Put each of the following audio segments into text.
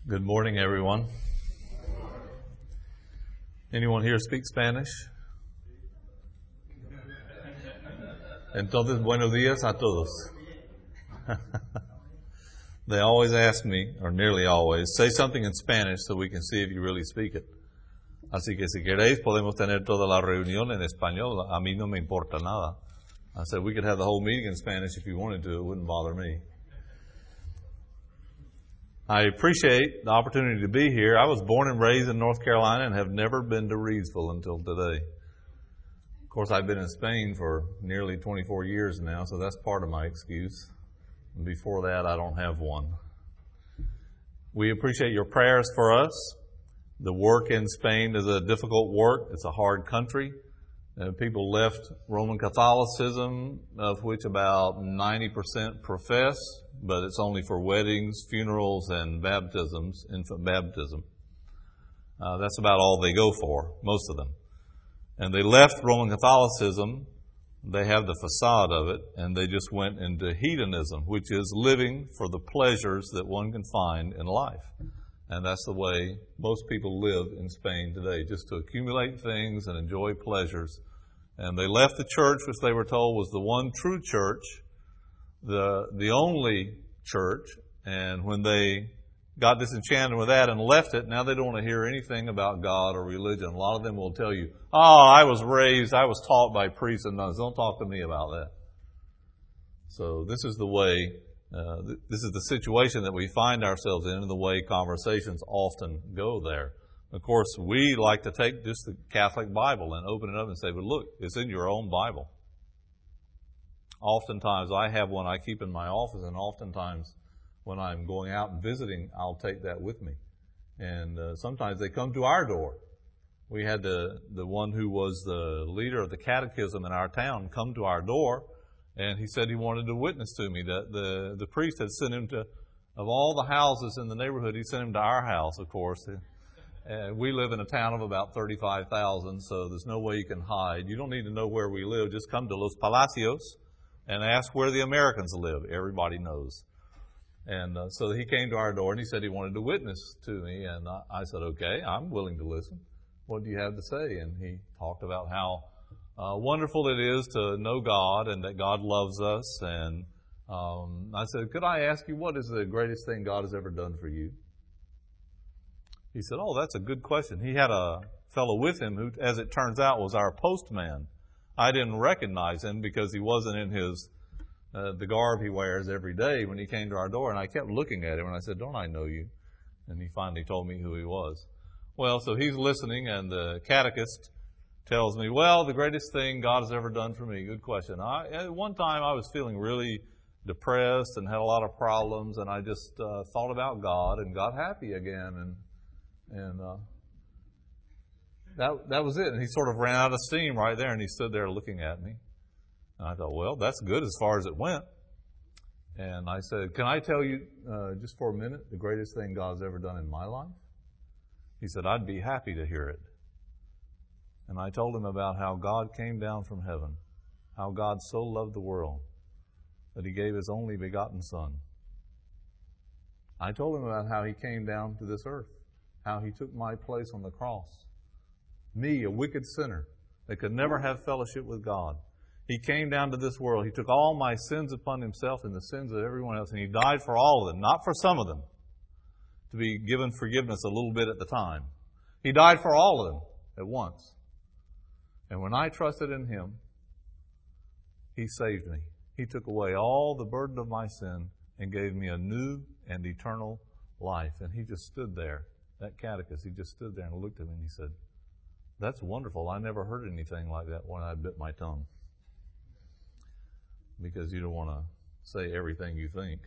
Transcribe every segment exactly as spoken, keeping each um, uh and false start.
Good morning, everyone. Anyone here speak Spanish? Entonces, buenos días a todos. They always ask me, or nearly always, say something in Spanish so we can see if you really speak it. Así que si queréis, podemos tener toda la reunión en español. A mí no me importa nada. I said we could have the whole meeting in Spanish if you wanted to. It wouldn't bother me. I appreciate the opportunity to be here. I was born and raised in North Carolina and have never been to Reidsville until today. Of course, I've been in Spain for nearly twenty-four years now, so that's part of my excuse. And before that, I don't have one. We appreciate your prayers for us. The work in Spain is a difficult work. It's a hard country. Uh, people left Roman Catholicism, of which about ninety percent profess, but it's only for weddings, funerals, and baptisms, infant baptism. Uh, that's about all they go for, most of them. And they left Roman Catholicism. They have the facade of it, and they just went into hedonism, which is living for the pleasures that one can find in life. And that's the way most people live in Spain today, just to accumulate things and enjoy pleasures. And they left the church, which they were told was the one true church, the the only church. And when they got disenchanted with that and left it, now they don't want to hear anything about God or religion. A lot of them will tell you, oh, I was raised, I was taught by priests and nuns. Don't talk to me about that. So this is the way, uh, th- this is the situation that we find ourselves in and the way conversations often go there. Of course, we like to take just the Catholic Bible and open it up and say, but look, it's in your own Bible. Oftentimes, I have one I keep in my office, and oftentimes when I'm going out and visiting, I'll take that with me. And uh, sometimes they come to our door. We had the, the one who was the leader of the catechism in our town come to our door, and he said he wanted to witness to me. That the, the priest had sent him to, of all the houses in the neighborhood, he sent him to our house, of course. Uh, we live in a town of about thirty-five thousand, so there's no way you can hide. You don't need to know where we live. Just come to Los Palacios and ask where the Americans live. Everybody knows. And uh, so he came to our door and he said he wanted to witness to me. And I, I said, okay, I'm willing to listen. What do you have to say? And he talked about how uh, wonderful it is to know God and that God loves us. And um, I said, could I ask you, what is the greatest thing God has ever done for you? He said, oh, that's a good question. He had a fellow with him who, as it turns out, was our postman. I didn't recognize him because he wasn't in his uh, the garb he wears every day when he came to our door. And I kept looking at him and I said, don't I know you? And he finally told me who he was. Well, so he's listening, and the catechist tells me, well, the greatest thing God has ever done for me. Good question. I, at one time I was feeling really depressed and had a lot of problems, and I just uh, thought about God and got happy again. And And uh, that that was it. And he sort of ran out of steam right there, and he stood there looking at me. And I thought, well, that's good as far as it went. And I said, can I tell you uh, just for a minute the greatest thing God's ever done in my life? He said, I'd be happy to hear it. And I told him about how God came down from heaven, how God so loved the world that He gave His only begotten Son. I told him about how He came down to this earth, how He took my place on the cross. Me, a wicked sinner that could never have fellowship with God. He came down to this world. He took all my sins upon Himself and the sins of everyone else, and He died for all of them, not for some of them, to be given forgiveness a little bit at the time. He died for all of them at once. And when I trusted in Him, He saved me. He took away all the burden of my sin and gave me a new and eternal life. And he just stood there. That catechist, he just stood there and looked at me and he said, that's wonderful. I never heard anything like that when I bit my tongue. Because you don't want to say everything you think.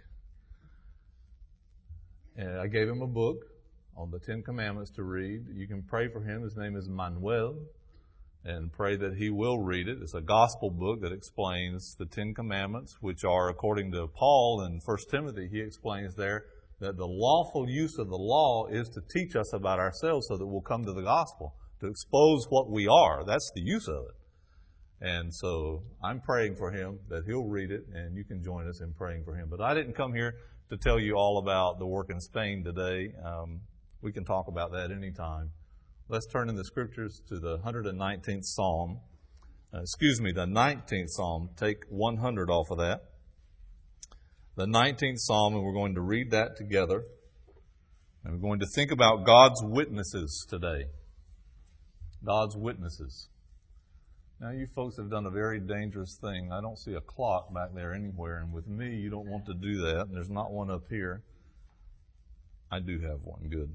And I gave him a book on the Ten Commandments to read. You can pray for him. His name is Manuel. And pray that he will read it. It's a gospel book that explains the Ten Commandments, which are, according to Paul in First Timothy, he explains there that the lawful use of the law is to teach us about ourselves so that we'll come to the gospel, to expose what we are. That's the use of it. And so I'm praying for him that he'll read it, and you can join us in praying for him. But I didn't come here to tell you all about the work in Spain today. Um, we can talk about that anytime. Let's turn in the scriptures to the one hundred nineteenth Psalm. Uh, excuse me, the nineteenth Psalm. Take one hundred off of that. The nineteenth Psalm, and we're going to read that together. And we're going to think about God's witnesses today. God's witnesses. Now, you folks have done a very dangerous thing. I don't see a clock back there anywhere, and with me, you don't want to do that. And there's not one up here. I do have one. Good.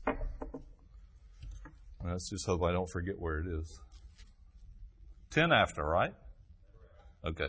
Let's just hope I don't forget where it is. Ten after, right? Okay.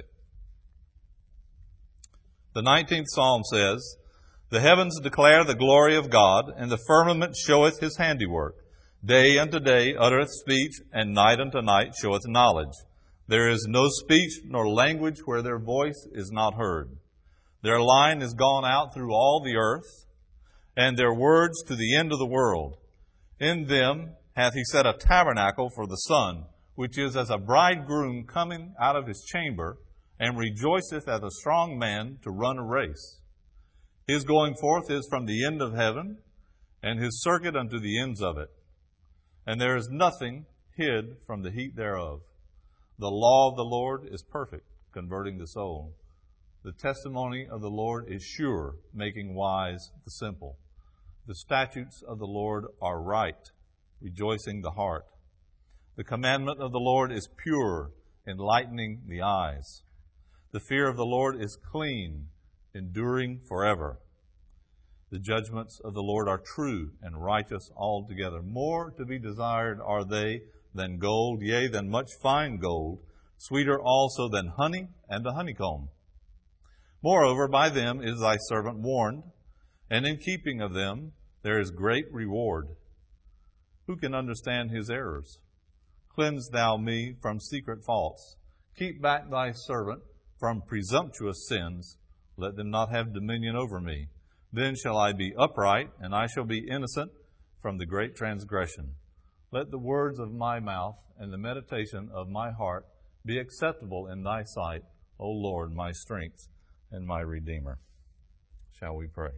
The nineteenth Psalm says, "The heavens declare the glory of God, and the firmament showeth his handiwork. Day unto day uttereth speech, and night unto night showeth knowledge. There is no speech nor language where their voice is not heard. Their line is gone out through all the earth, and their words to the end of the world. In them hath he set a tabernacle for the sun, which is as a bridegroom coming out of his chamber, and rejoiceth as a strong man to run a race. His going forth is from the end of heaven, and his circuit unto the ends of it. And there is nothing hid from the heat thereof. The law of the Lord is perfect, converting the soul. The testimony of the Lord is sure, making wise the simple. The statutes of the Lord are right, rejoicing the heart. The commandment of the Lord is pure, enlightening the eyes. The fear of the Lord is clean, enduring forever. The judgments of the Lord are true and righteous altogether. More to be desired are they than gold, yea, than much fine gold, sweeter also than honey and the honeycomb. Moreover, by them is thy servant warned, and in keeping of them there is great reward. Who can understand his errors? Cleanse thou me from secret faults. Keep back thy servant from presumptuous sins. Let them not have dominion over me. Then shall I be upright, and I shall be innocent from the great transgression. Let the words of my mouth and the meditation of my heart be acceptable in thy sight, O Lord, my strength and my Redeemer." Shall we pray?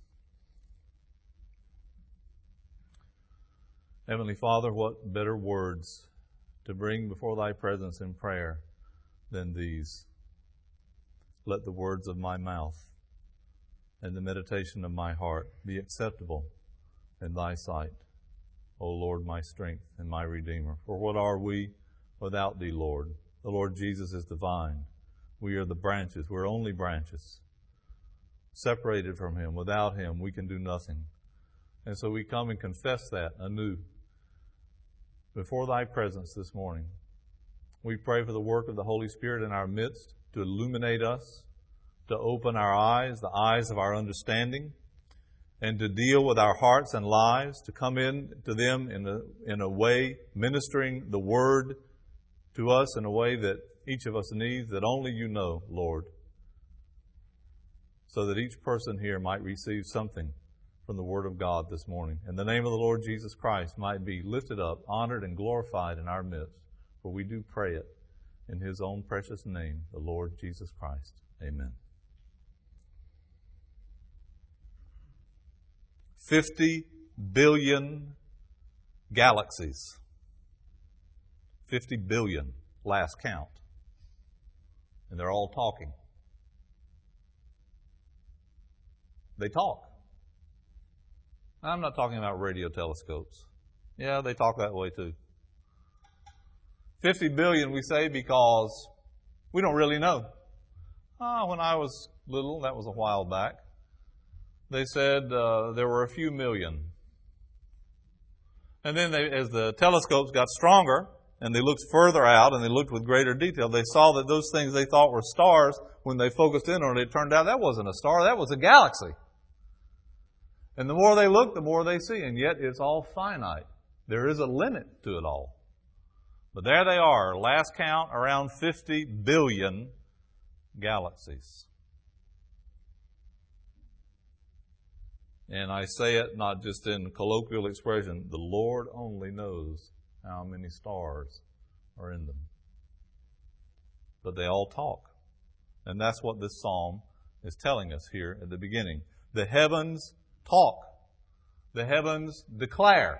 Heavenly Father, what better words to bring before thy presence in prayer than these? Let the words of my mouth and the meditation of my heart be acceptable in thy sight, O Lord, my strength and my Redeemer. For what are we without thee, Lord? The Lord Jesus is the vine. We are the branches. We're only branches. Separated from him, without him, we can do nothing. And so we come and confess that anew before thy presence this morning. We pray for the work of the Holy Spirit in our midst to illuminate us, to open our eyes, the eyes of our understanding, and to deal with our hearts and lives, to come in to them in a, in a way, ministering the Word to us in a way that each of us needs, that only you know, Lord, so that each person here might receive something from the Word of God this morning. And the name of the Lord Jesus Christ might be lifted up, honored, and glorified in our midst, for we do pray it in his own precious name, the Lord Jesus Christ. Amen. Fifty billion galaxies. Fifty billion, last count. And they're all talking. They talk. I'm not talking about radio telescopes. Yeah, they talk that way too. Fifty billion, we say, because we don't really know. Ah, when I was little, that was a while back, they said uh, there were a few million. And then they, as the telescopes got stronger and they looked further out and they looked with greater detail, they saw that those things they thought were stars, when they focused in on it, it turned out that wasn't a star, that was a galaxy. And the more they look, the more they see. And yet it's all finite. There is a limit to it all. But there they are, last count, around fifty billion galaxies. And I say it not just in colloquial expression, the Lord only knows how many stars are in them. But they all talk. And that's what this psalm is telling us here at the beginning. The heavens talk. The heavens declare.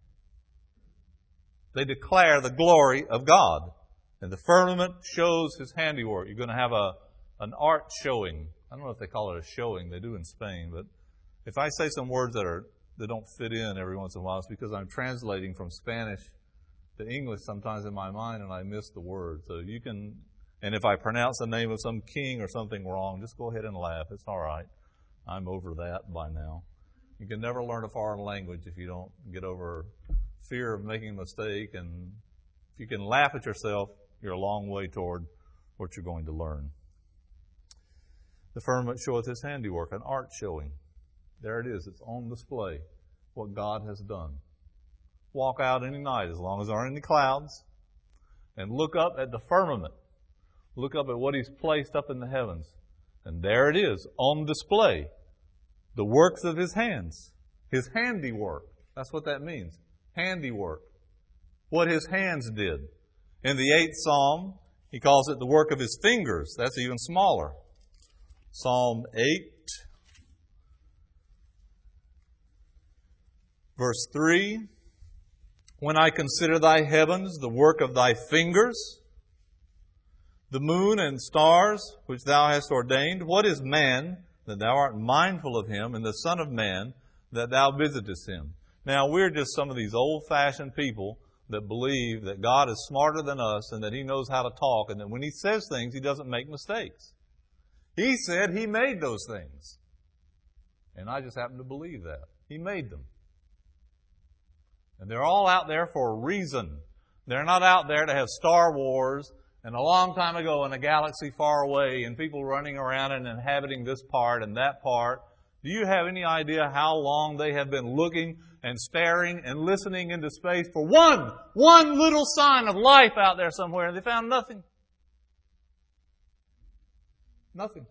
They declare the glory of God. And the firmament shows His handiwork. You're going to have a an art showing. I don't know if they call it a showing. They do in Spain. But if I say some words that are that don't fit in every once in a while, it's because I'm translating from Spanish to English sometimes in my mind and I miss the word. So you can, and if I pronounce the name of some king or something wrong, just go ahead and laugh. It's all right. I'm over that by now. You can never learn a foreign language if you don't get over fear of making a mistake. And if you can laugh at yourself, you're a long way toward what you're going to learn. The firmament showeth His handiwork, an art showing. There it is. It's on display, what God has done. Walk out any night, as long as there aren't any clouds, and look up at the firmament. Look up at what He's placed up in the heavens. And there it is, on display. The works of His hands. His handiwork. That's what that means. Handiwork. What His hands did. In the eighth Psalm, he calls it the work of His fingers. That's even smaller. Psalm eight. Verse three, when I consider Thy heavens, the work of Thy fingers, the moon and stars which Thou hast ordained, what is man that Thou art mindful of him, and the Son of Man that Thou visitest him? Now, we're just some of these old-fashioned people that believe that God is smarter than us and that He knows how to talk, and that when He says things, He doesn't make mistakes. He said He made those things. And I just happen to believe that. He made them. And they're all out there for a reason. They're not out there to have Star Wars and a long time ago in a galaxy far away and people running around and inhabiting this part and that part. Do you have any idea how long they have been looking and staring and listening into space for one, one little sign of life out there somewhere, and they found nothing? Nothing.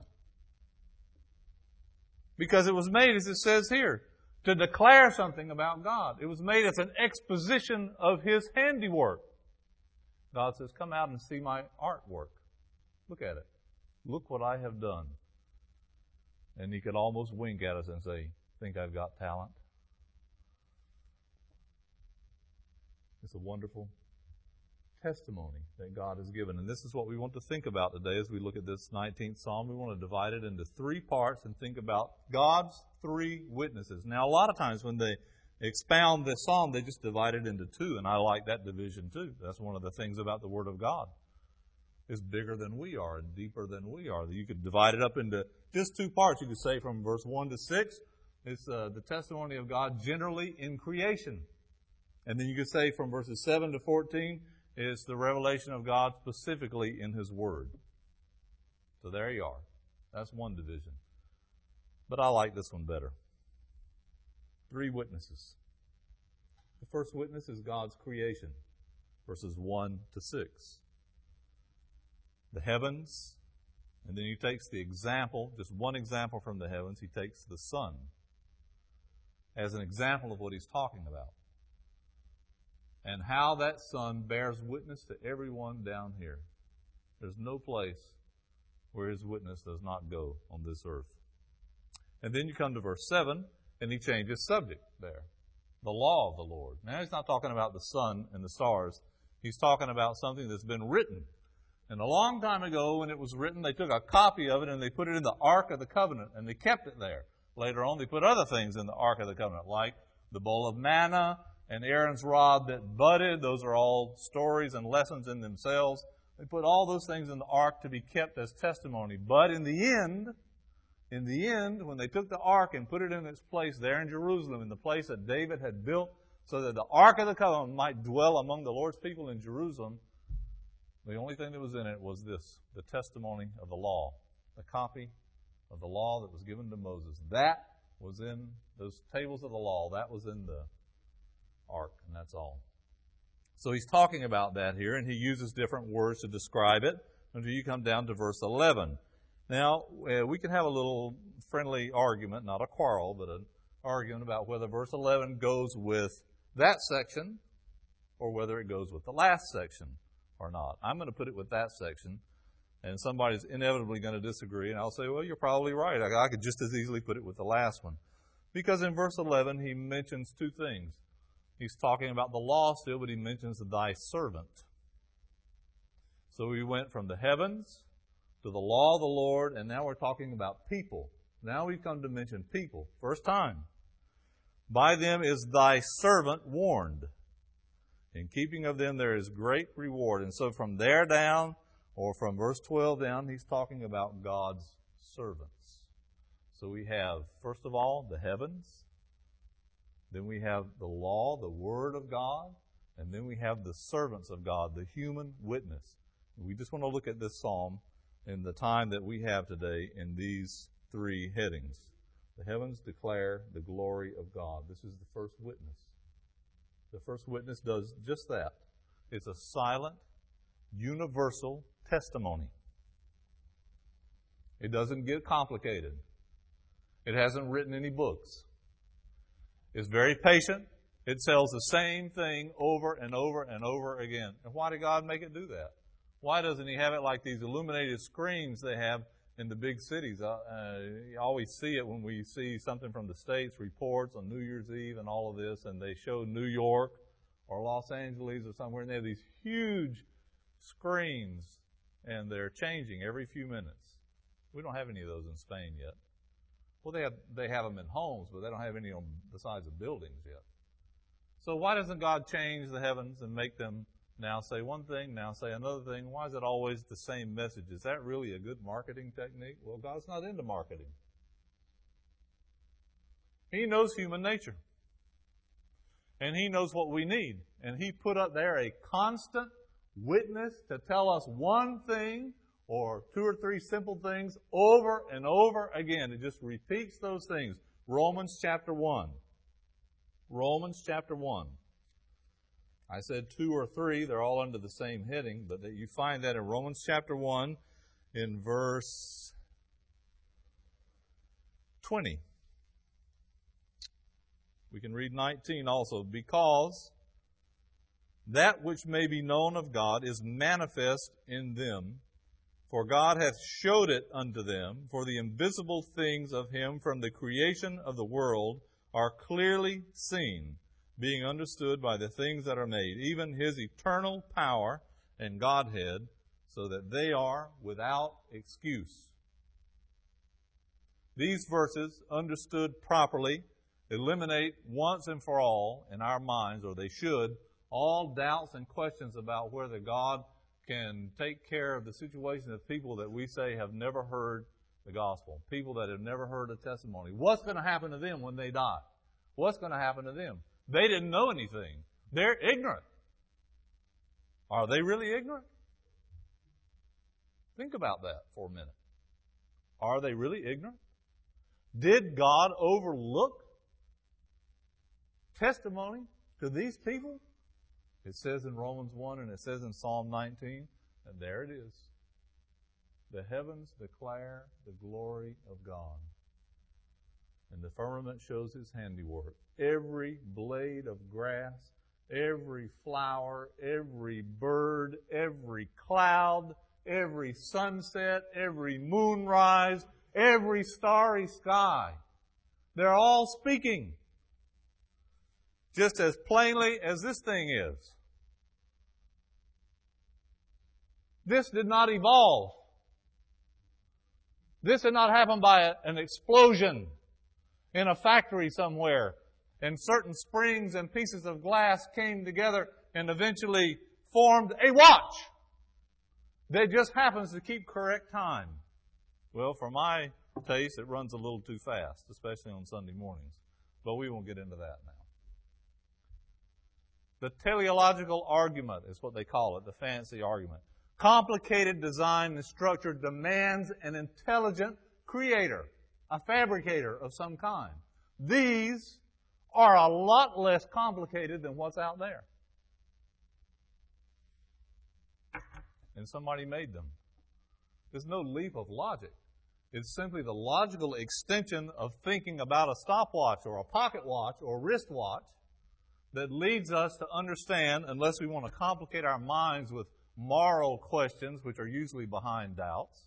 Because it was made, as it says here, to declare something about God. It was made as an exposition of His handiwork. God says, come out and see my artwork. Look at it. Look what I have done. And He could almost wink at us and say, think I've got talent? It's a wonderful testimony that God has given. And this is what we want to think about today as we look at this nineteenth Psalm. We want to divide it into three parts and think about God's three witnesses. Now, a lot of times when they expound this Psalm, they just divide it into two, and I like that division too. That's one of the things about the Word of God. It's bigger than we are and deeper than we are. You could divide it up into just two parts. You could say from verse one to six, it's uh, the testimony of God generally in creation. And then you could say from verses seven to fourteen, it's the revelation of God specifically in His Word. So there you are. That's one division. But I like this one better. Three witnesses. The first witness is God's creation, verses one to six. The heavens, and then He takes the example, just one example from the heavens. He takes the sun as an example of what He's talking about. And how that sun bears witness to everyone down here. There's no place where His witness does not go on this earth. And then you come to verse seven, and He changes subject there. The law of the Lord. Now, He's not talking about the sun and the stars. He's talking about something that's been written. And a long time ago, when it was written, they took a copy of it and they put it in the Ark of the Covenant, and they kept it there. Later on, they put other things in the Ark of the Covenant, like the bowl of manna, and Aaron's rod that budded. Those are all stories and lessons in themselves. They put all those things in the ark to be kept as testimony. But in the end, in the end, when they took the ark and put it in its place there in Jerusalem, in the place that David had built so that the Ark of the Covenant might dwell among the Lord's people in Jerusalem, the only thing that was in it was this, the testimony of the law, the copy of the law that was given to Moses. That was in those tables of the law. That was in the ark, and that's all. So he's talking about that here, and he uses different words to describe it until you come down to verse eleven. Now, uh, we can have a little friendly argument, not a quarrel, but an argument about whether verse eleven goes with that section or whether it goes with the last section or not. I'm going to put it with that section And somebody's inevitably going to disagree, and I'll say, well, you're probably right. I, I could just as easily put it with the last one. Because in verse eleven, he mentions two things. He's talking about the law still, but he mentions thy servant. So we went from the heavens to the law of the Lord, and now we're talking about people. Now we come to mention people. First time. By them is thy servant warned. In keeping of them there is great reward. And so from there down, or from verse twelve down, he's talking about God's servants. So we have, first of all, the heavens. Then we have the law, the Word of God. And then we have the servants of God, the human witness. We just want to look at this psalm in the time that we have today in these three headings. The heavens declare the glory of God. This is the first witness. The first witness does just that. It's a silent, universal testimony. It doesn't get complicated. It hasn't written any books. It's very patient. It tells the same thing over and over and over again. And why did God make it do that? Why doesn't He have it like these illuminated screens they have in the big cities? Uh, uh, you always see it when we see something from the States, reports on New Year's Eve and all of this, and they show New York or Los Angeles or somewhere, and they have these huge screens, and they're changing every few minutes. We don't have any of those in Spain yet. Well, they have they have them in homes, but they don't have any on the sides of buildings yet. So why doesn't God change the heavens and make them now say one thing, now say another thing? Why is it always the same message? Is that really a good marketing technique? Well, God's not into marketing. He knows human nature. And He knows what we need. And He put up there a constant witness to tell us one thing or two or three simple things over and over again. It just repeats those things. Romans chapter one. Romans chapter one. I said two or three. They're all under the same heading, but that you find that in Romans chapter one in verse twenty. We can read nineteen also. Because that which may be known of God is manifest in them, for God hath showed it unto them, for the invisible things of Him from the creation of the world are clearly seen, being understood by the things that are made, even His eternal power and Godhead, so that they are without excuse. These verses, understood properly, eliminate once and for all in our minds, or they should, all doubts and questions about whether God can take care of the situation of people that we say have never heard the gospel, people that have never heard a testimony. What's going to happen to them when they die? What's going to happen to them? They didn't know anything. They're ignorant. Are they really ignorant? Think about that for a minute. Are they really ignorant? Did God overlook testimony to these people? It says in Romans one and it says in Psalm nineteen, and there it is. The heavens declare the glory of God, and the firmament shows His handiwork. Every blade of grass, every flower, every bird, every cloud, every sunset, every moonrise, every starry sky, they're all speaking just as plainly as this thing is. This did not evolve. This did not happen by a, an explosion in a factory somewhere, and certain springs and pieces of glass came together and eventually formed a watch that just happens to keep correct time. Well, for my taste, it runs a little too fast, especially on Sunday mornings. But we won't get into that now. The teleological argument is what they call it, the fancy argument. Complicated design and structure demands an intelligent creator, a fabricator of some kind. These are a lot less complicated than what's out there. And somebody made them. There's no leap of logic. It's simply the logical extension of thinking about a stopwatch or a pocket watch or wristwatch that leads us to understand, unless we want to complicate our minds with moral questions, which are usually behind doubts,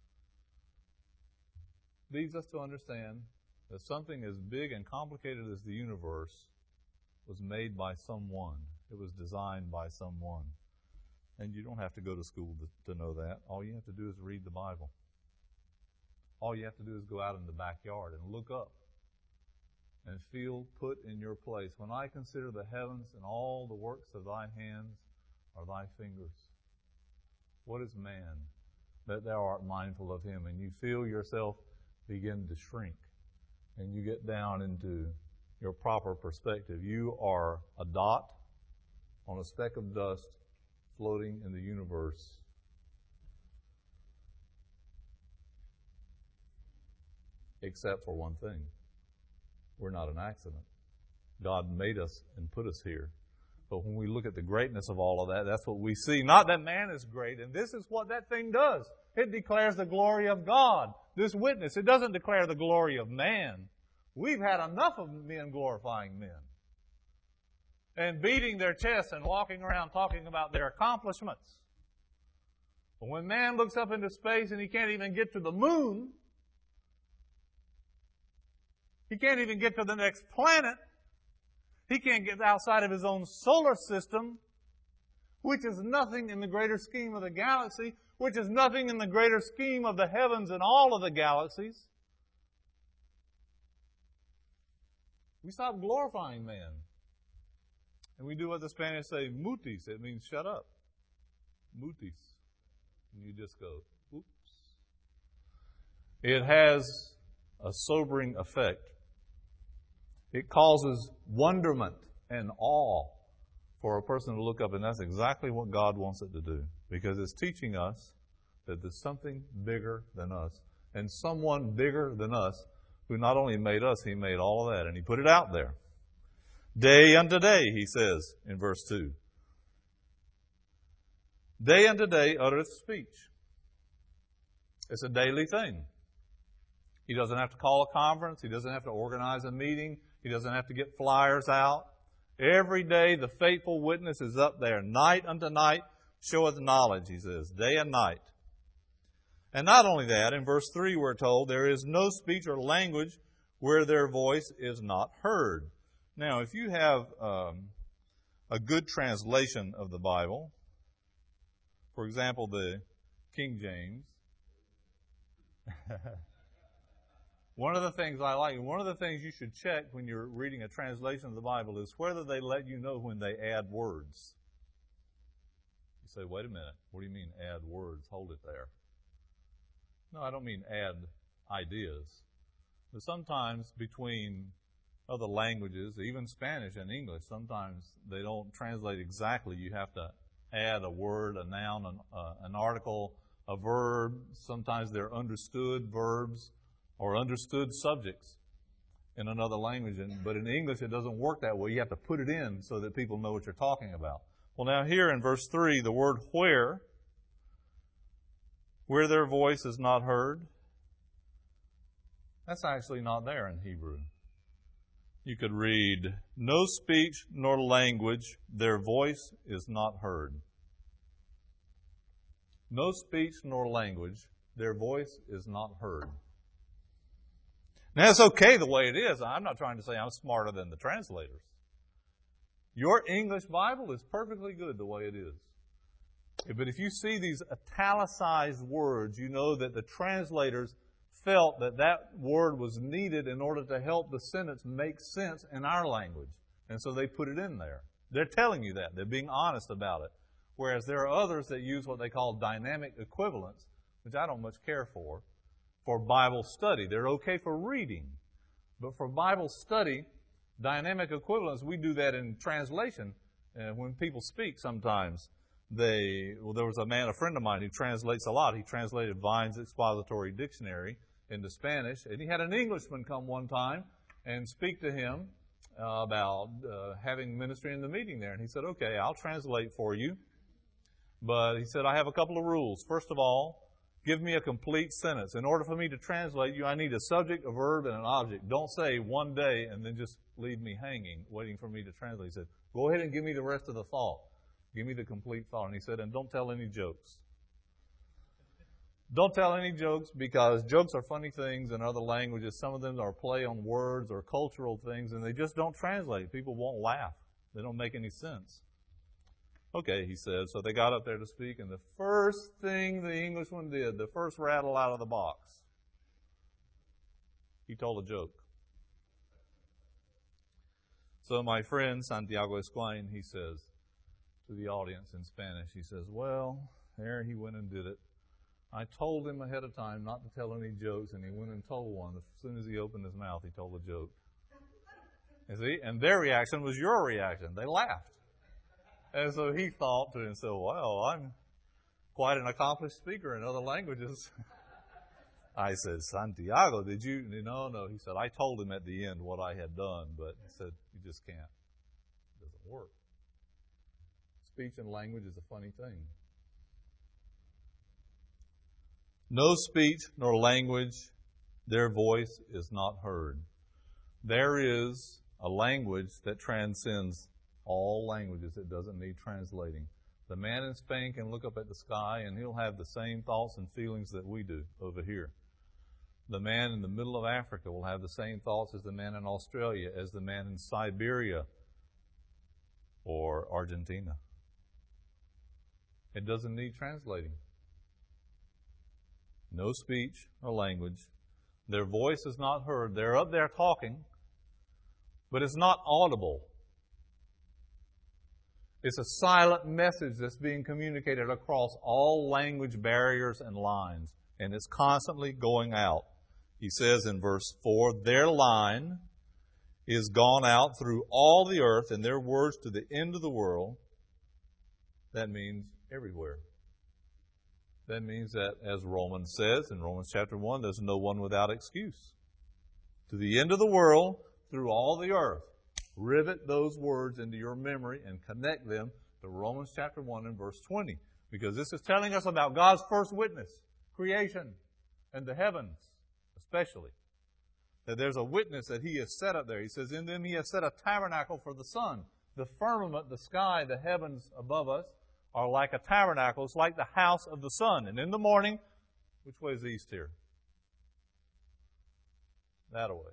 leads us to understand that something as big and complicated as the universe was made by someone. It was designed by someone. And you don't have to go to school to, to know that. All you have to do is read the Bible. All you have to do is go out in the backyard and look up and feel put in your place. When I consider the heavens and all the works of thy hands are thy fingers, what is man that thou art mindful of him? And you feel yourself begin to shrink, and you get down into your proper perspective. You are a dot on a speck of dust floating in the universe. Except for one thing. We're not an accident. God made us and put us here. But when we look at the greatness of all of that, that's what we see. Not that man is great, and this is what that thing does. It declares the glory of God. This witness, it doesn't declare the glory of man. We've had enough of men glorifying men and beating their chests and walking around talking about their accomplishments. But when man looks up into space and he can't even get to the moon, he can't even get to the next planet, he can't get outside of his own solar system, which is nothing in the greater scheme of the galaxy, which is nothing in the greater scheme of the heavens and all of the galaxies. We stop glorifying man. And we do what the Spanish say, mutis. It means shut up. Mutis. And you just go, oops. It has a sobering effect. It causes wonderment and awe for a person to look up, and that's exactly what God wants it to do, because it's teaching us that there's something bigger than us, and someone bigger than us who not only made us, He made all of that, and He put it out there. Day unto day, He says in verse two. Day unto day uttereth speech. It's a daily thing. He doesn't have to call a conference. He doesn't have to organize a meeting. He doesn't have to get flyers out. Every day the faithful witness is up there. Night unto night showeth knowledge, he says, day and night. And not only that, in verse three we're told, there is no speech or language where their voice is not heard. Now, if you have um, a good translation of the Bible, for example, the King James, one of the things I like, one of the things you should check when you're reading a translation of the Bible is whether they let you know when they add words. You say, wait a minute, what do you mean add words? Hold it there. No, I don't mean add ideas. But sometimes between other languages, even Spanish and English, sometimes they don't translate exactly. You have to add a word, a noun, an, uh, an article, a verb. Sometimes they're understood verbs or understood subjects in another language. But in English, it doesn't work that way. You have to put it in so that people know what you're talking about. Well, now here in verse three, the word where, where their voice is not heard, that's actually not there in Hebrew. You could read, no speech nor language, their voice is not heard. No speech nor language, their voice is not heard. Now, it's okay the way it is. I'm not trying to say I'm smarter than the translators. Your English Bible is perfectly good the way it is. But if you see these italicized words, you know that the translators felt that that word was needed in order to help the sentence make sense in our language. And so they put it in there. They're telling you that. They're being honest about it. Whereas there are others that use what they call dynamic equivalents, which I don't much care for, for Bible study. They're okay for reading. But for Bible study, dynamic equivalents, we do that in translation. And when people speak sometimes, they, well, there was a man, a friend of mine, who translates a lot. He translated Vine's Expository Dictionary into Spanish. And he had an Englishman come one time and speak to him uh, about uh, having ministry in the meeting there. And he said, okay, I'll translate for you. But he said, I have a couple of rules. First of all, give me a complete sentence. In order for me to translate you, I need a subject, a verb, and an object. Don't say one day and then just leave me hanging, waiting for me to translate. He said, go ahead and give me the rest of the thought. Give me the complete thought. And he said, and don't tell any jokes. Don't tell any jokes, because jokes are funny things in other languages. Some of them are play on words or cultural things, and they just don't translate. People won't laugh. They don't make any sense. Okay, he said. So they got up there to speak, and the first thing the Englishman did, the first rattle out of the box, he told a joke. So my friend Santiago Esquine, he says to the audience in Spanish, he says, well, there he went and did it. I told him ahead of time not to tell any jokes, and he went and told one. As soon as he opened his mouth, he told a joke. You see? And their reaction was your reaction. They laughed. And so he thought to himself, well, I'm quite an accomplished speaker in other languages. I said, Santiago, did you? No, no. He said, I told him at the end what I had done, but he said, you just can't. It doesn't work. Speech and language is a funny thing. No speech nor language, their voice is not heard. There is a language that transcends all languages. It doesn't need translating. The man in Spain can look up at the sky and he'll have the same thoughts and feelings that we do over here. The man in the middle of Africa will have the same thoughts as the man in Australia, as the man in Siberia or Argentina. It doesn't need translating. No speech or language. Their voice is not heard. They're up there talking, but it's not audible. It's a silent message that's being communicated across all language barriers and lines, and it's constantly going out. He says in verse four, their line is gone out through all the earth, and their words to the end of the world. That means everywhere. That means that, as Romans says in Romans chapter one, there's no one without excuse. To the end of the world, through all the earth. Rivet those words into your memory and connect them to Romans chapter one and verse twenty. Because this is telling us about God's first witness, creation, and the heavens especially. That there's a witness that He has set up there. He says, in them He has set a tabernacle for the sun. The firmament, the sky, the heavens above us are like a tabernacle. It's like the house of the sun. And in the morning, which way is east here? That way.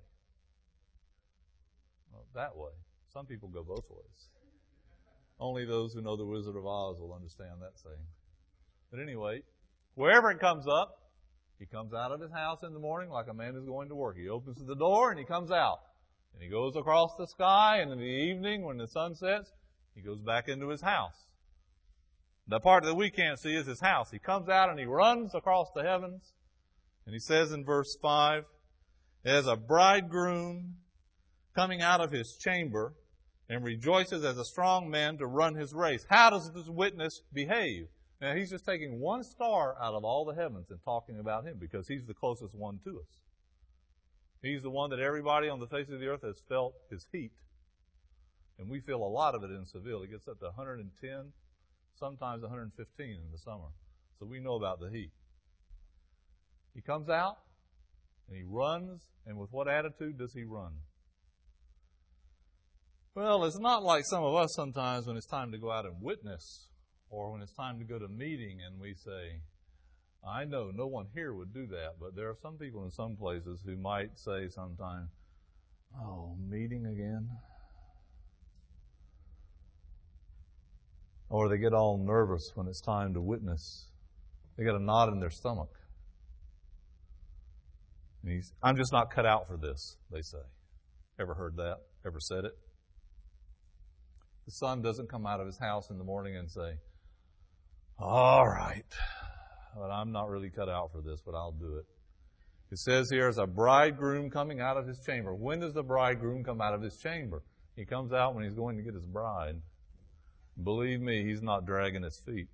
Well, that way. Some people go both ways. Only those who know the Wizard of Oz will understand that saying. But anyway, wherever it comes up, He comes out of His house in the morning like a man is going to work. He opens the door and He comes out. And He goes across the sky, and in the evening when the sun sets, He goes back into His house. The part that we can't see is His house. He comes out and He runs across the heavens. And He says in verse five, as a bridegroom coming out of his chamber and rejoices as a strong man to run his race. How does this witness behave? Now, he's just taking one star out of all the heavens and talking about him because he's the closest one to us. He's the one that everybody on the face of the earth has felt his heat. And we feel a lot of it in Seville. It gets up to one hundred ten, sometimes one hundred fifteen in the summer. So we know about the heat. He comes out and He runs, and with what attitude does He run? Well, it's not like some of us sometimes when it's time to go out and witness, or when it's time to go to a meeting and we say, I know no one here would do that, but there are some people in some places who might say sometime, oh, meeting again? Or they get all nervous when it's time to witness. They get a knot in their stomach. And he's, I'm just not cut out for this, they say. Ever heard that? Ever said it? The son doesn't come out of his house in the morning and say, all right, but I'm not really cut out for this, but I'll do it. It says here, as a bridegroom coming out of his chamber. When does the bridegroom come out of his chamber? He comes out when he's going to get his bride. Believe me, he's not dragging his feet.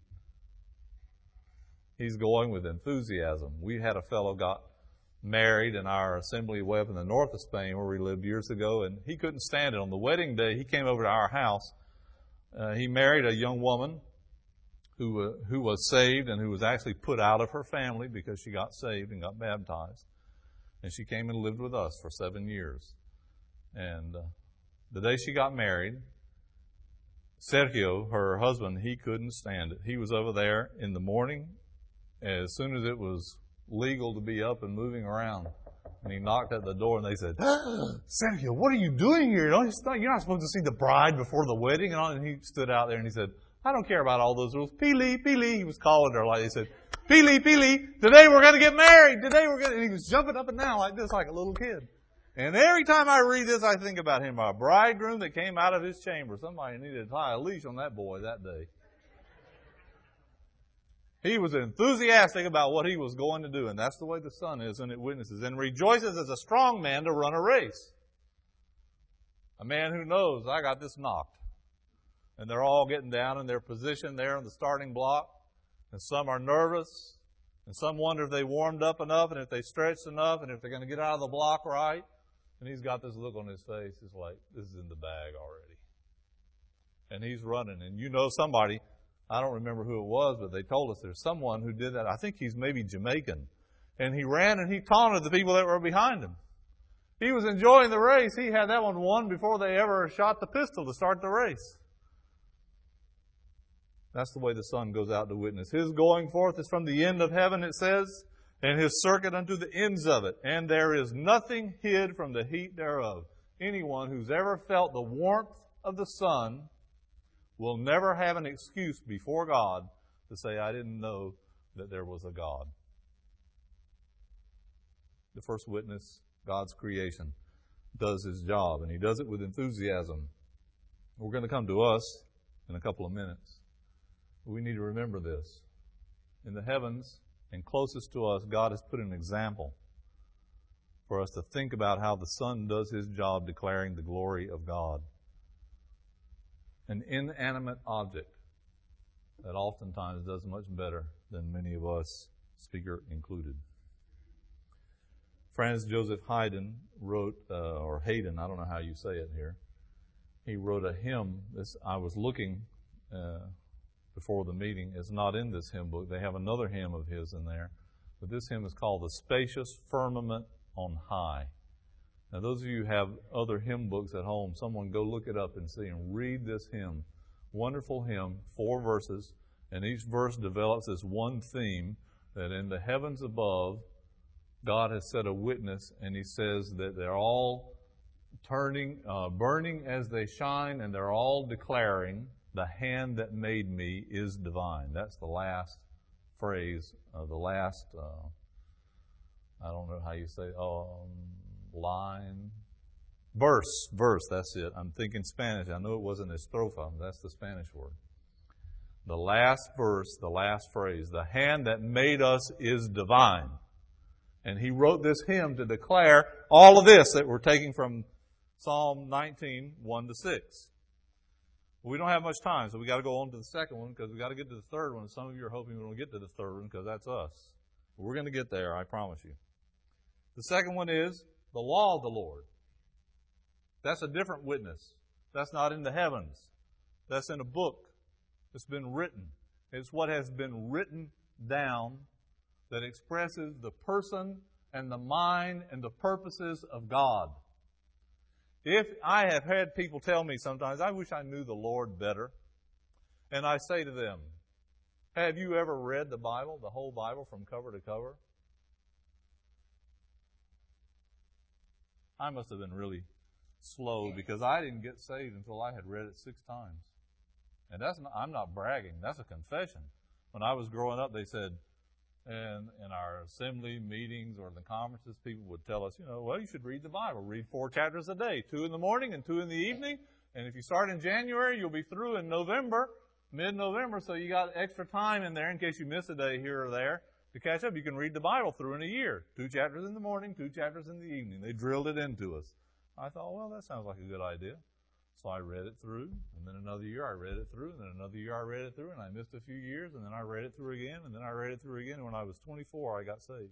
He's going with enthusiasm. We had a fellow got married in our assembly way up in the north of Spain where we lived years ago, and he couldn't stand it. On the wedding day, he came over to our house. Uh, he married a young woman who uh, who was saved and who was actually put out of her family because she got saved and got baptized. And she came and lived with us for seven years. And uh, the day she got married, Sergio, her husband, he couldn't stand it. He was over there in the morning as soon as it was legal to be up and moving around. And he knocked at the door and they said, Sergio, what are you doing here? You're not supposed to see the bride before the wedding. And he stood out there and he said, I don't care about all those rules. Pili, Pili, he was calling her like he said, Pili, Pili, today we're going to get married. Today we're going to, and he was jumping up and down like this, like a little kid. And every time I read this, I think about him, a bridegroom that came out of his chamber. Somebody needed to tie a leash on that boy that day. He was enthusiastic about what he was going to do, and that's the way the Son is when it witnesses, and rejoices as a strong man to run a race. A man who knows, I got this knocked. And they're all getting down in their position there on the starting block, and some are nervous, and some wonder if they warmed up enough, and if they stretched enough, and if they're going to get out of the block right. And he's got this look on his face. It's like, this is in the bag already. And he's running, and you know somebody, I don't remember who it was, but they told us there's someone who did that. I think he's maybe Jamaican. And he ran and he taunted the people that were behind him. He was enjoying the race. He had that one won before they ever shot the pistol to start the race. That's the way the Son goes out to witness. His going forth is from the end of heaven, it says, and His circuit unto the ends of it. And there is nothing hid from the heat thereof. Anyone who's ever felt the warmth of the sun will never have an excuse before God to say, I didn't know that there was a God. The first witness, God's creation, does His job, and He does it with enthusiasm. We're going to come to us in a couple of minutes. We need to remember this. In the heavens and closest to us, God has put an example for us to think about how the Son does His job declaring the glory of God. An inanimate object that oftentimes does much better than many of us, speaker included. Franz Joseph Haydn wrote, uh, or Haydn, I don't know how you say it here. He wrote a hymn. This I was looking uh, before the meeting. It's not in this hymn book. They have another hymn of his in there. But this hymn is called The Spacious Firmament on High. Now, those of you who have other hymn books at home, someone go look it up and see and read this hymn. Wonderful hymn, four verses, and each verse develops this one theme that in the heavens above, God has set a witness, and He says that they're all turning, uh, burning as they shine, and they're all declaring, the hand that made me is divine. That's the last phrase, uh, the last, uh, I don't know how you say, um, line, verse, verse, that's it. I'm thinking Spanish. I know it wasn't estrofa. That's the Spanish word. The last verse, the last phrase, the hand that made us is divine. And he wrote this hymn to declare all of this that we're taking from Psalm nineteen, one to six. We don't have much time, so we got to go on to the second one because we got to get to the third one. Some of you are hoping we don't get to the third one because that's us. We're going to get there, I promise you. The second one is the law of the Lord. That's a different witness. That's not in the heavens. That's in a book that's been written. It's what has been written down that expresses the person and the mind and the purposes of God. If I have had people tell me sometimes, I wish I knew the Lord better. And I say to them, have you ever read the Bible, the whole Bible from cover to cover? I must have been really slow because I didn't get saved until I had read it six times. And that's not, I'm not bragging. That's a confession. When I was growing up, they said, and in our assembly meetings or the conferences, people would tell us, you know, well, you should read the Bible. Read four chapters a day, two in the morning and two in the evening. And if you start in January, you'll be through in November, mid-November. So you got extra time in there in case you miss a day here or there to catch up. You can read the Bible through in a year. Two chapters in the morning, two chapters in the evening. They drilled it into us. I thought, well, that sounds like a good idea. So I read it through, and then another year I read it through, and then another year I read it through, and I missed a few years, and then I read it through again, and then I read it through again, and when I was twenty-four, I got saved.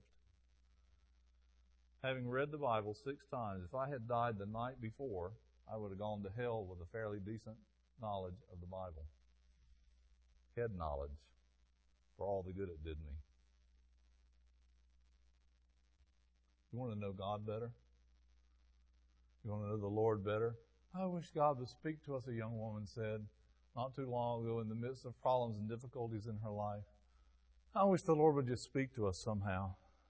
Having read the Bible six times, if I had died the night before, I would have gone to hell with a fairly decent knowledge of the Bible. Head knowledge, for all the good it did me. You want to know God better? You want to know the Lord better? I wish God would speak to us, a young woman said, not too long ago in the midst of problems and difficulties in her life. I wish the Lord would just speak to us somehow.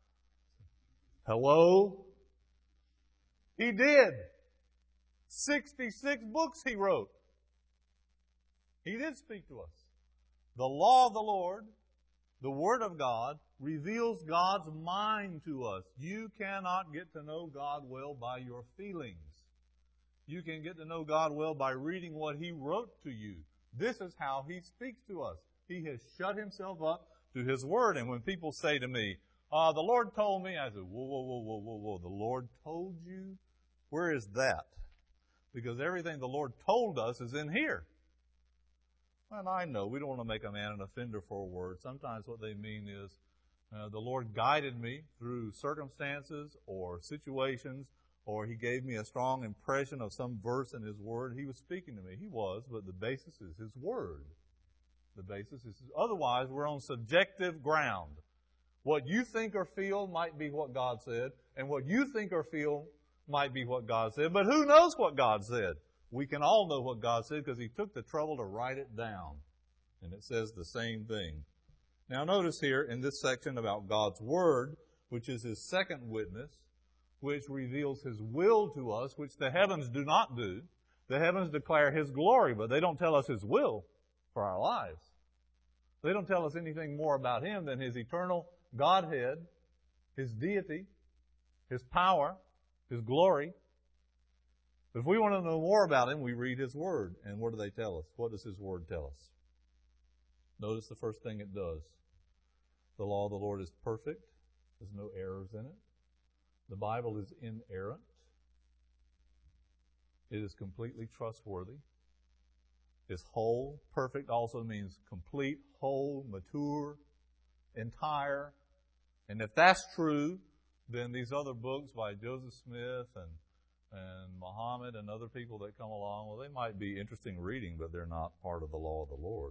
Hello? He did. sixty-six books He wrote. He did speak to us. The law of the Lord, the Word of God, reveals God's mind to us. You cannot get to know God well by your feelings. You can get to know God well by reading what He wrote to you. This is how He speaks to us. He has shut Himself up to His Word. And when people say to me, uh, the Lord told me, I say, whoa, whoa, whoa, whoa, whoa, whoa. The Lord told you? Where is that? Because everything the Lord told us is in here. And I know we don't want to make a man an offender for a word. Sometimes what they mean is uh, the Lord guided me through circumstances or situations, or He gave me a strong impression of some verse in His Word. He was speaking to me. He was, but the basis is His Word. The basis is, otherwise we're on subjective ground. What you think or feel might be what God said, and what you think or feel might be what God said. But who knows what God said? We can all know what God said because He took the trouble to write it down. And it says the same thing. Now notice here in this section about God's Word, which is His second witness, which reveals His will to us, which the heavens do not do. The heavens declare His glory, but they don't tell us His will for our lives. They don't tell us anything more about Him than His eternal Godhead, His deity, His power, His glory. But if we want to know more about Him, we read His Word. And what do they tell us? What does His Word tell us? Notice the first thing it does. The law of the Lord is perfect. There's no errors in it. The Bible is inerrant. It is completely trustworthy. It's whole. Perfect also means complete, whole, mature, entire. And if that's true, then these other books by Joseph Smith and and Muhammad and other people that come along, well, they might be interesting reading, but they're not part of the law of the Lord.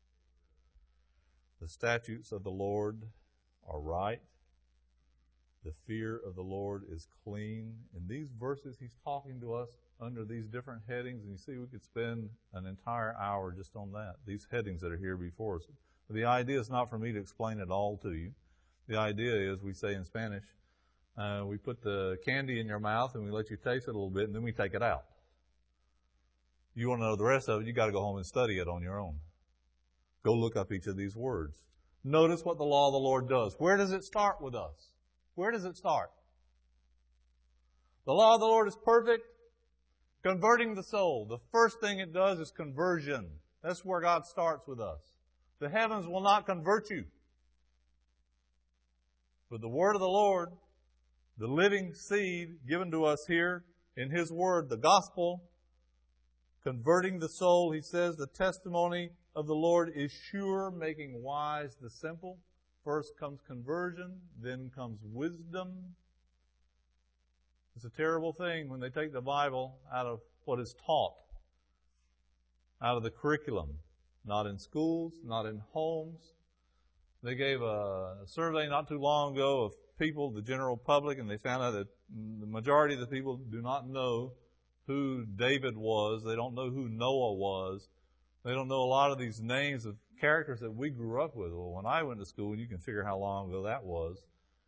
The statutes of the Lord are right. The fear of the Lord is clean. In these verses, He's talking to us under these different headings, and you see we could spend an entire hour just on that, these headings that are here before us. But the idea is not for me to explain it all to you. The idea is, we say in Spanish, Uh, we put the candy in your mouth and we let you taste it a little bit and then we take it out. You want to know the rest of it, you got to go home and study it on your own. Go look up each of these words. Notice what the law of the Lord does. Where does it start with us? Where does it start? The law of the Lord is perfect, converting the soul. The first thing it does is conversion. That's where God starts with us. The heavens will not convert you. But the word of the Lord, the living seed given to us here in His Word, the gospel, converting the soul. He says the testimony of the Lord is sure, making wise the simple. First comes conversion, then comes wisdom. It's a terrible thing when they take the Bible out of what is taught, out of the curriculum, not in schools, not in homes. They gave a survey not too long ago of people, the general public, and they found out that the majority of the people do not know who David was. They don't know who Noah was. They don't know a lot of these names of characters that we grew up with. Well, when I went to school, and you can figure how long ago that was,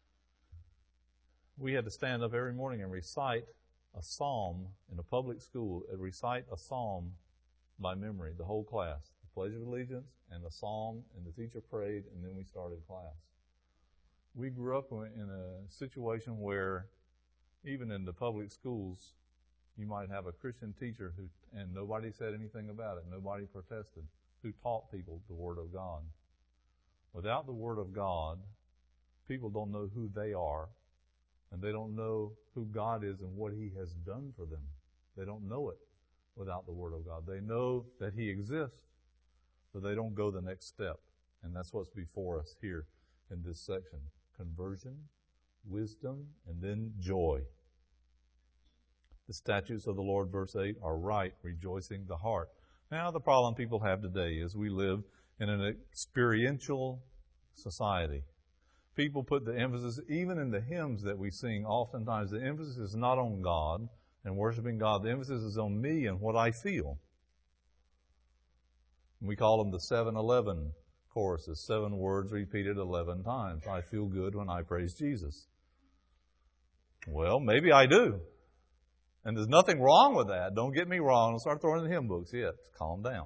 we had to stand up every morning and recite a psalm in a public school, and recite a psalm by memory, the whole class. The Pledge of Allegiance and the psalm, and the teacher prayed, and then we started class. We grew up in a situation where even in the public schools, you might have a Christian teacher who, and nobody said anything about it, nobody protested, who taught people the Word of God. Without the Word of God, people don't know who they are, and they don't know who God is and what He has done for them. They don't know it without the Word of God. They know that He exists, but they don't go the next step. And that's what's before us here in this section. Conversion, wisdom, and then joy. The statutes of the Lord, verse eight, are right, rejoicing the heart. Now, the problem people have today is we live in an experiential society. People put the emphasis, even in the hymns that we sing, oftentimes the emphasis is not on God and worshiping God. The emphasis is on me and what I feel. We call them the seven eleven choruses, seven words repeated eleven times. I feel good when I praise Jesus. Well, maybe I do. And there's nothing wrong with that. Don't get me wrong. Don't start throwing in the hymn books yet. Calm down.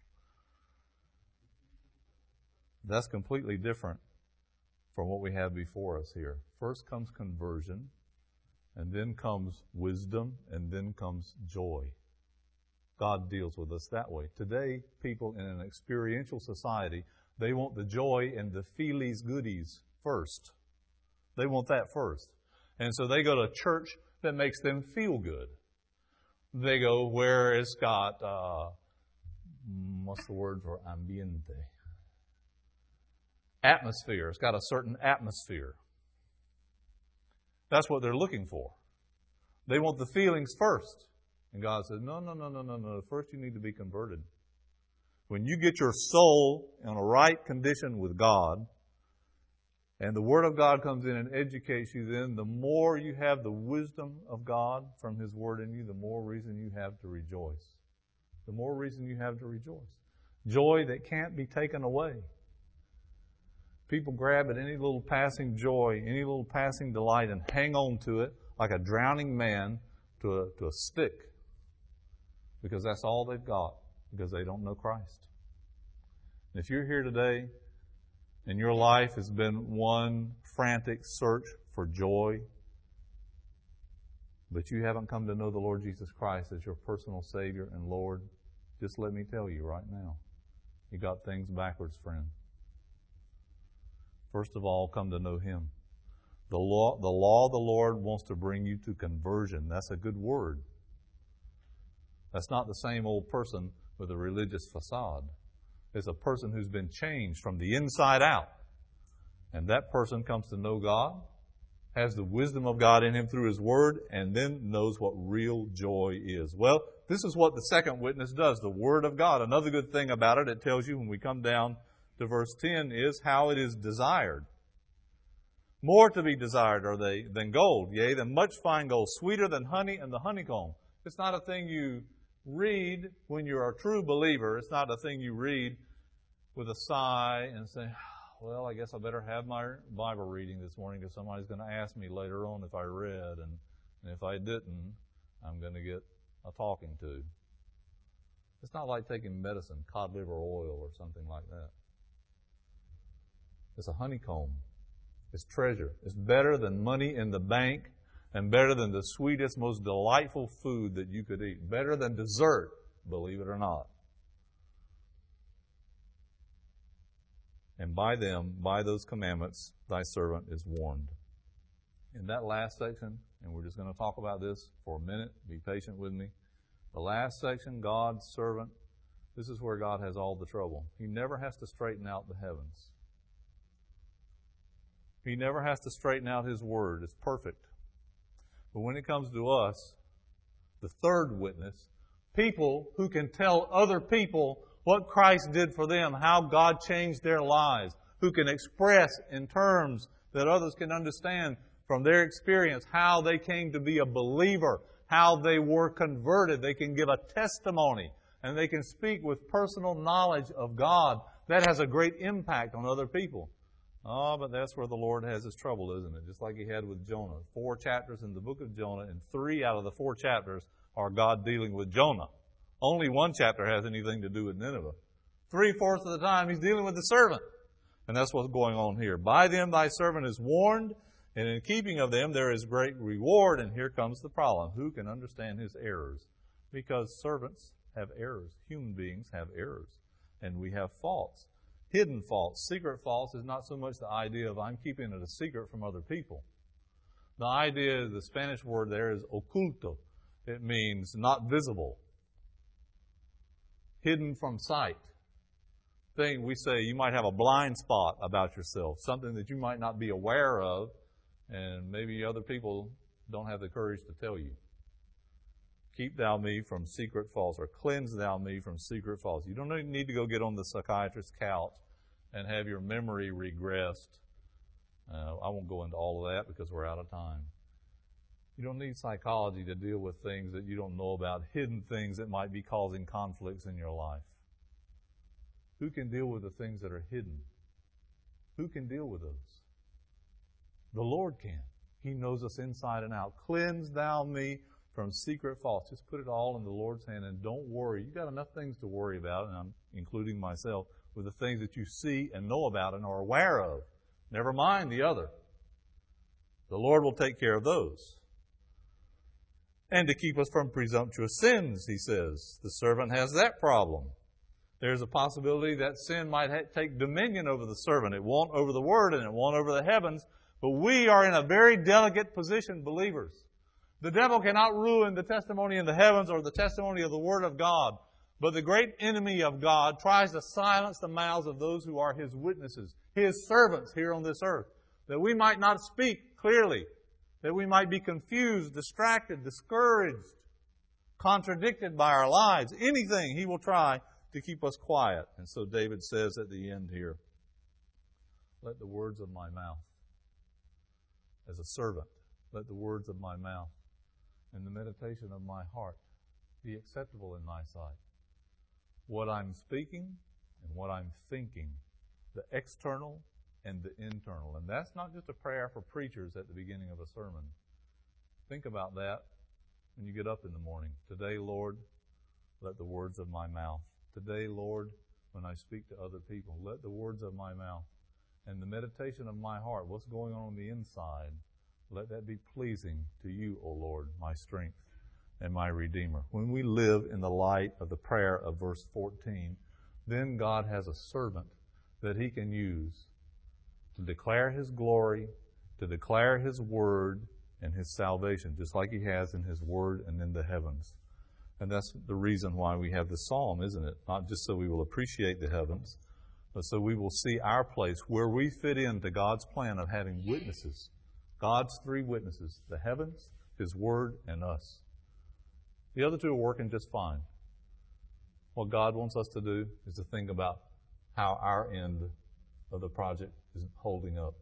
That's completely different from what we have before us here. First comes conversion, and then comes wisdom, and then comes joy. God deals with us that way. Today, people in an experiential society, they want the joy and the feelies goodies first. They want that first. And so they go to a church that makes them feel good. They go where it's got, uh, what's the word for ambiente? Atmosphere. It's got a certain atmosphere. That's what they're looking for. They want the feelings first. And God says, no, no, no, no, no, no. First you need to be converted. When you get your soul in a right condition with God, and the Word of God comes in and educates you, then the more you have the wisdom of God from His Word in you, the more reason you have to rejoice. The more reason you have to rejoice. Joy that can't be taken away. People grab at any little passing joy, any little passing delight, and hang on to it like a drowning man to a, to a stick. Because that's all they've got, because they don't know Christ. And if you're here today and your life has been one frantic search for joy, but you haven't come to know the Lord Jesus Christ as your personal Savior and Lord, just let me tell you right now, you got things backwards, friend. First of all, come to know Him. The law, the law of the Lord wants to bring you to conversion. That's a good word. That's not the same old person with a religious facade. It's a person who's been changed from the inside out. And that person comes to know God, has the wisdom of God in him through His Word, and then knows what real joy is. Well, this is what the second witness does, the Word of God. Another good thing about it, it tells you when we come down to verse ten, is how it is desired. More to be desired are they than gold, yea, than much fine gold, sweeter than honey and the honeycomb. It's not a thing you read when you're a true believer. It's not a thing you read with a sigh and say, well, I guess I better have my Bible reading this morning because somebody's going to ask me later on if I read, and, and if I didn't, I'm going to get a talking to. It's not like taking medicine, cod liver oil or something like that. It's a honeycomb. It's treasure. It's better than money in the bank and better than the sweetest, most delightful food that you could eat. Better than dessert, believe it or not. And by them, by those commandments, thy servant is warned. In that last section, and we're just going to talk about this for a minute, be patient with me. The last section, God's servant, this is where God has all the trouble. He never has to straighten out the heavens. He never has to straighten out His Word. It's perfect. But when it comes to us, the third witness, people who can tell other people what Christ did for them, how God changed their lives, who can express in terms that others can understand from their experience how they came to be a believer, how they were converted. They can give a testimony, and they can speak with personal knowledge of God. That has a great impact on other people. Oh, but that's where the Lord has His trouble, isn't it? Just like He had with Jonah. Four chapters in the book of Jonah, and three out of the four chapters are God dealing with Jonah. Only one chapter has anything to do with Nineveh. Three-fourths of the time, He's dealing with the servant. And that's what's going on here. By them thy servant is warned, and in keeping of them there is great reward. And here comes the problem. Who can understand his errors? Because servants have errors. Human beings have errors. And we have faults. Hidden faults. Secret faults is not so much the idea of I'm keeping it a secret from other people. The idea, the Spanish word there is oculto. It means not visible. Hidden from sight. Thing we say you might have a blind spot about yourself, something that you might not be aware of, and maybe other people don't have the courage to tell you. Keep thou me from secret faults, or cleanse thou me from secret faults. You don't need to go get on the psychiatrist's couch and have your memory regressed. Uh, I won't go into all of that because we're out of time. You don't need psychology to deal with things that you don't know about, hidden things that might be causing conflicts in your life. Who can deal with the things that are hidden? Who can deal with those? The Lord can. He knows us inside and out. Cleanse thou me from secret faults. Just put it all in the Lord's hand and don't worry. You've got enough things to worry about, and I'm including myself, with the things that you see and know about and are aware of. Never mind the other. The Lord will take care of those. And to keep us from presumptuous sins, he says. The servant has that problem. There's a possibility that sin might ha- take dominion over the servant. It won't over the Word and it won't over the heavens. But we are in a very delicate position, believers. The devil cannot ruin the testimony in the heavens or the testimony of the Word of God. But the great enemy of God tries to silence the mouths of those who are His witnesses, His servants here on this earth, that we might not speak clearly, that we might be confused, distracted, discouraged, contradicted by our lives. Anything he will try to keep us quiet. And so David says at the end here, let the words of my mouth, as a servant, let the words of my mouth and the meditation of my heart be acceptable in thy sight. What I'm speaking and what I'm thinking, the external and the internal. And that's not just a prayer for preachers at the beginning of a sermon. Think about that when you get up in the morning. Today, Lord, let the words of my mouth. Today, Lord, when I speak to other people, let the words of my mouth and the meditation of my heart, what's going on on the inside, let that be pleasing to you, O Lord, my strength and my Redeemer. When we live in the light of the prayer of verse fourteen, then God has a servant that He can use to declare His glory, to declare His word and His salvation, just like He has in His word and in the heavens. And that's the reason why we have this psalm, isn't it? Not just so we will appreciate the heavens, but so we will see our place where we fit into God's plan of having witnesses. God's three witnesses, the heavens, His word, and us. The other two are working just fine. What God wants us to do is to think about how our end of the project is holding up.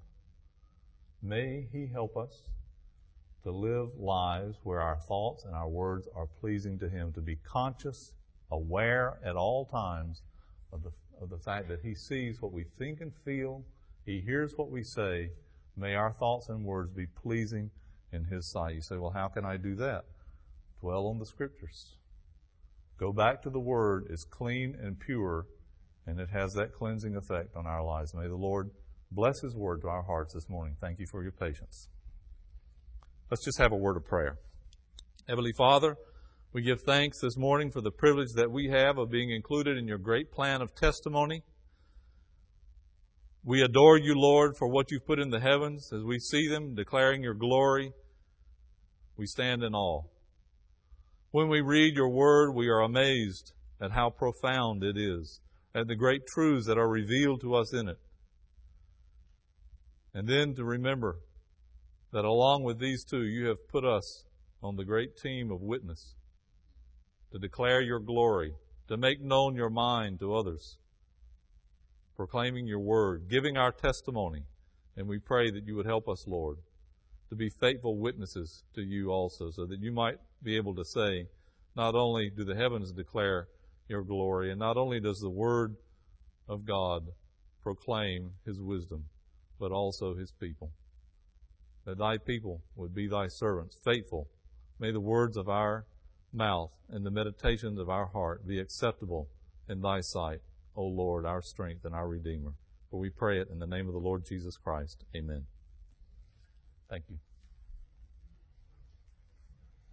May He help us to live lives where our thoughts and our words are pleasing to Him, to be conscious, aware at all times of the, of the fact that He sees what we think and feel, He hears what we say. May our thoughts and words be pleasing in His sight. You say, well, how can I do that? Dwell on the Scriptures. Go back to the Word. It's clean and pure, and it has that cleansing effect on our lives. May the Lord bless His Word to our hearts this morning. Thank you for your patience. Let's just have a word of prayer. Heavenly Father, we give thanks this morning for the privilege that we have of being included in your great plan of testimony. We adore you, Lord, for what you've put in the heavens. As we see them declaring your glory, we stand in awe. When we read your word, we are amazed at how profound it is, at the great truths that are revealed to us in it. And then to remember that along with these two, you have put us on the great team of witness to declare your glory, to make known your mind to others, proclaiming your word, giving our testimony. And we pray that you would help us, Lord, to be faithful witnesses to you also, so that you might be able to say, not only do the heavens declare your glory, and not only does the word of God proclaim His wisdom, but also His people. That thy people would be thy servants, faithful. May the words of our mouth and the meditations of our heart be acceptable in thy sight, O Lord, our strength and our Redeemer. For we pray it in the name of the Lord Jesus Christ. Amen. Thank you.